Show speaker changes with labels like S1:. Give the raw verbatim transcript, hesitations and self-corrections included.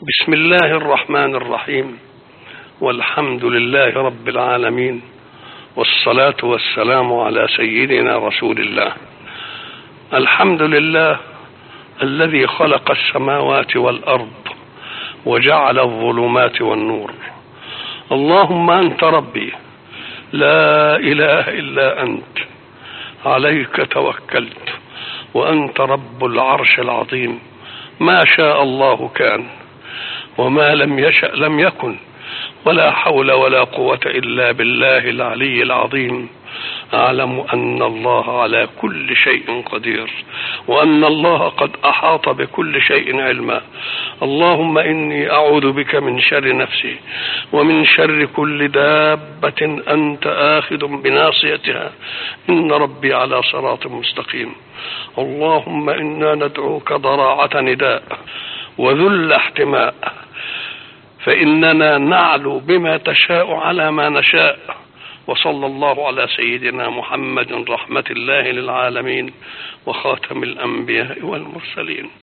S1: بسم الله الرحمن الرحيم، والحمد لله رب العالمين، والصلاة والسلام على سيدنا رسول الله. الحمد لله الذي خلق السماوات والأرض وجعل الظلمات والنور. اللهم أنت ربي لا إله إلا أنت، عليك توكلت، وأنت رب العرش العظيم. ما شاء الله كان، وما لم يشأ لم يكن، ولا حول ولا قوة إلا بالله العلي العظيم. أعلم أن الله على كل شيء قدير، وأن الله قد أحاط بكل شيء علما. اللهم إني أعوذ بك من شر نفسي، ومن شر كل دابة أنت آخذ بناصيتها، إن ربي على صراط مستقيم. اللهم إنا ندعوك ضراعة نداء وذل احتماء، فإننا نعلو بما تشاء على ما نشاء. وصلى الله على سيدنا محمد رحمة الله للعالمين وخاتم الأنبياء والمرسلين.